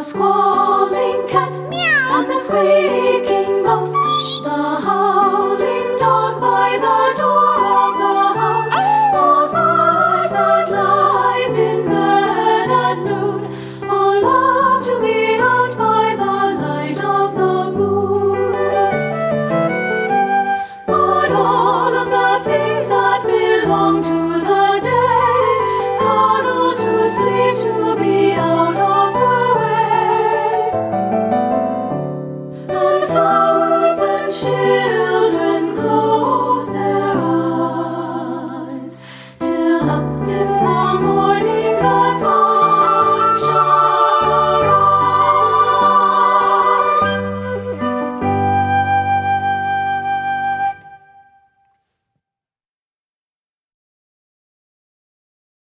squalling cat, meow, and the squeaking mouse, the howling dog by the door of the house, the bird that lies in bed at noon, all love to be out by the light of the moon. But all of the things that belong to the day cuddle to sleep to be out of her way. And flowers and children